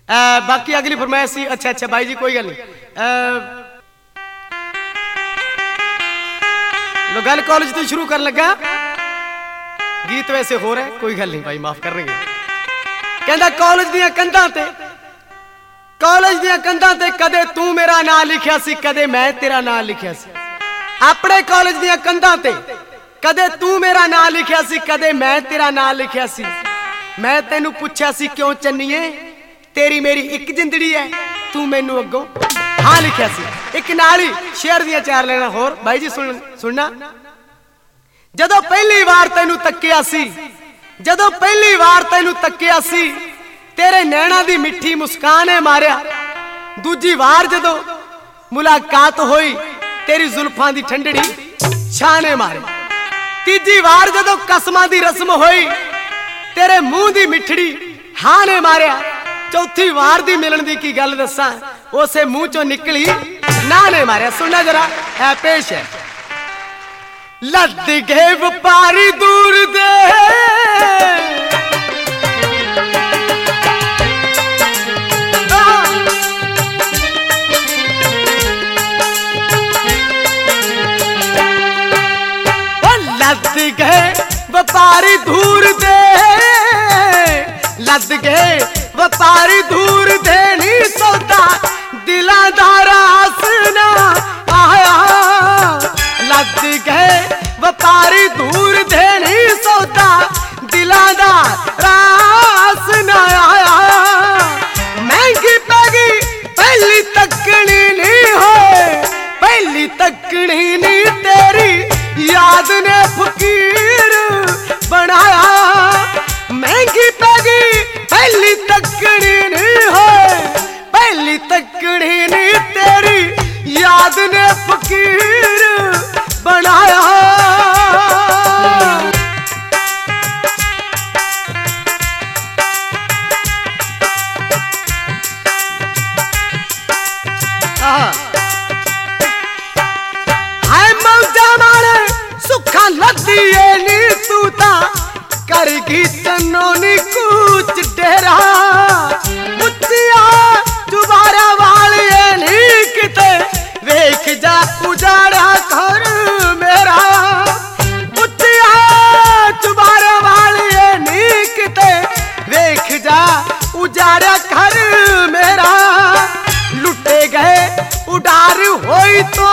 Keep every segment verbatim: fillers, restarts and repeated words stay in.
बाकी अगली फरमाइश सी। अच्छा अच्छा भाई जी कोई गल नहीं, लो गल कॉलेज तो शुरू कर लगा, गीत वैसे हो रहा है, कोई गल नहीं भाई माफ कर रहे। कहता कॉलेज दियां कंधां ते, कॉलेज दियां कंधां ते कदे तू मेरा नाम लिखिया सी, कदे मैं तेरा नाम लिखिया सी। अपने कॉलेज दियां कंधां ते कदे तू मेरा नाम लिखिया सी, कदे मैं तेरा नाम लिखिया सी। मैं तेनू पुछया सी क्यों चन्नीए तेरी मेरी एक जिंदड़ी है, तू मैनू अगों हाँ लिखिया सी। एक नाल ही शेर दियां चार लाइनां होर भाई जी सुन सुनना। जदों पहली बार तेनू तक्किया सी, जदों पहली बार तेनू तक्किया सी, तेरे नैना दी मिठी मुस्कान है मारिया। दूजी बार जदों मुलाकात होई, तेरी जुल्फां दी ठंडड़ी छाने मारे। तीजी बार जदों कसमां दी रस्म होई, तेरे मुंह दी मिठड़ी हाँ ने मारिया। चौथी बार दी मिलन दी की गल दसा, उसे मुंह चों निकली ना ने मारिया। सुनना जरा है पेश है। लद गए व्यापारी दूर दे, लद गए व्यापारी दूर दे, लद गए व्यापारी दूर दे नी सौदा दिलां दा रास ना आया। लद गए व्यापारी दूर दे नी सौदा दिलां दा रास ना आया। महंगी पै गई पहली तकनी नहीं होए, पहली तकनी नहीं तेरी याद ने फकीर बनाया। महंगी पै गई पहली तकड़ी नहीं होए, पहली तकड़ी नहीं तेरी याद ने फकीर बनाया। हाय मौजा मारे सुखा लदी नी तू ता करगी तनोनी कूच डेरा। मुच्चिया दुबारा वाले नहीं किते वेख जा उजाड़ा घर मेरा। मुच्चिया दुबारा वाले नहीं किते वेख जा उजाड़ा घर मेरा। लुटे गए उडार होई तो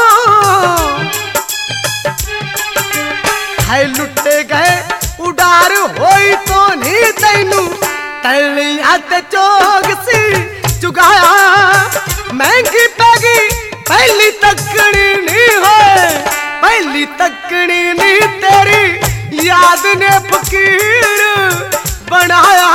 है, लुटे गए उडार होई तो नहीं तैनू तलिया ते चोग सी चुगाया। महंगी पै गई पहली तकड़ी नहीं होए, पहली तकड़ी नहीं तेरी याद ने फकीर बनाया।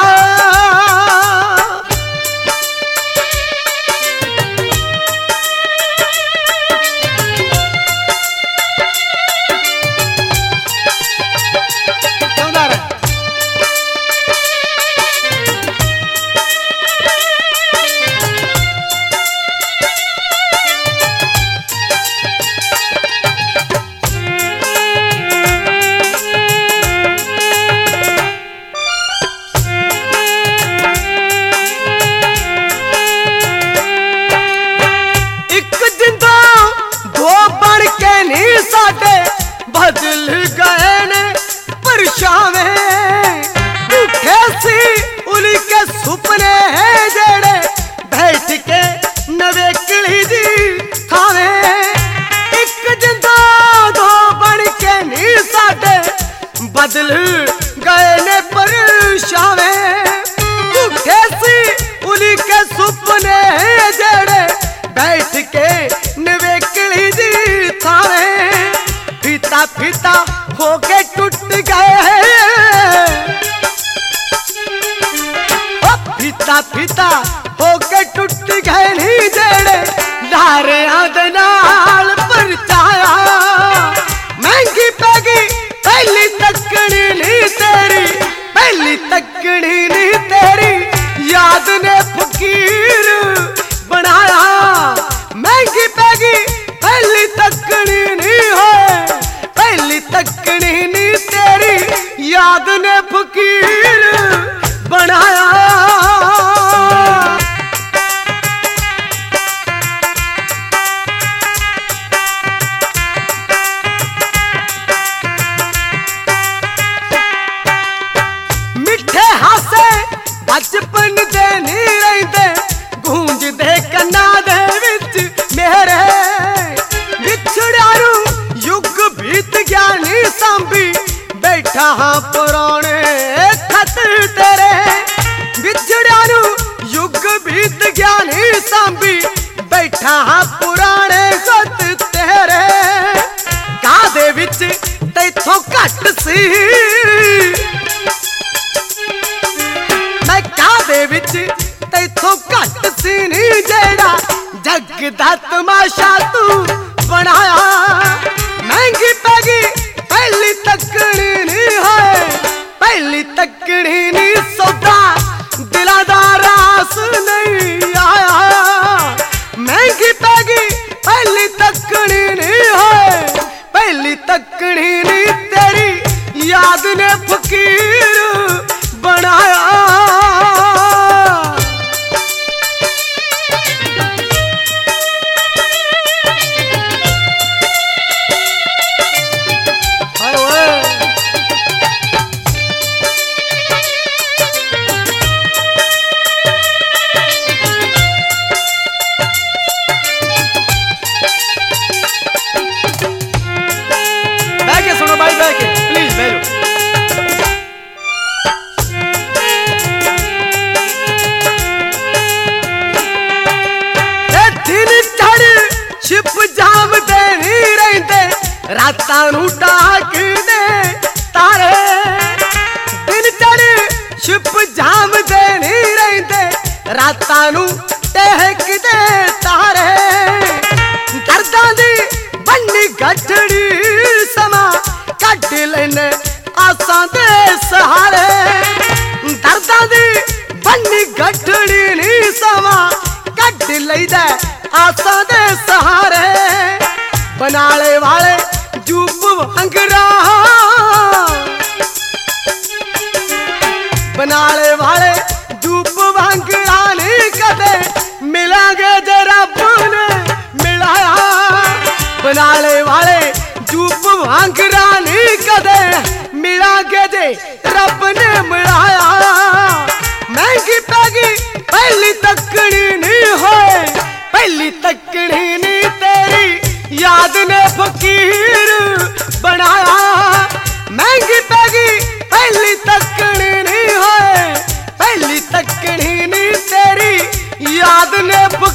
बदल गए ने परछावे, उठे सी उली के सुपने हैं जेड़े बैठ के नवेकली दी खावे। एक जिंदा दो बन के नहीं साडे बदल गए ने परछावे। उठे सी उली के सुपने हैं जेड़े बैठ के नवेकली दी खावे। फीता फीता होके टूट गए, फीता फीता होके टूट गए नहीं जेड़े धारियां दे नाल परचाया। महंगी पै गई पहली तकड़ी नहीं तेरी, पहली तकड़ी नहीं तेरी याद ने फकीर बनाया। महंगी पै गई पहली तकड़ी नहीं होए, पहली तकड़ी नहीं तेरी याद ने फकीर बनाया। सुनते नहीं रहते गूंजते कन्ना दे विच मेरे विछड़िया नू युग बीत गया नी सांभी बैठा हाँ पुराने खत तेरे विछड़िया नू युग बीत गया नी सांभी बैठा हाँ पुराने खत तेरे कादे विच तैथों घट सी मैं कादे विच तैथों घट सी नी जेड़ा जग दा तमाशा तू बनाया महंगी पैगी पहली तकड़ी नी है पहली तकड़ी नी सौदा दिला दा रास नहीं आया महंगी पैगी पहली तकड़ी नी है पहली तकड़ी नी तेरी याद ने फकीर बनाया रातां नू डाक दे तारे दिन चढ़े छिप जाम दे नहीं रहते रातां नू टहक दे तारे दर्दां दी बन्नी गठड़ी समा कट लेने आसां दे सहारे दर्दां दी बन्नी गठड़ी नी समा कट लईदा आसां दे सहारे बनाले वाले जूप वंगरा बनाले वाले जूप वंगरा नहीं कदे मिलांगे जे रब ने मिलाया बनाले वाले जूप वंगरा नहीं कदे मिलांगे जे रब ने मिलाया महंगी पैगी पहली तकड़ी नहीं होए पहली तकड़ी नहीं तेरी याद ने फकीर बनाया महंगी पैगी पहली तकड़ी नहीं है पहली तकड़ी नहीं तेरी याद ने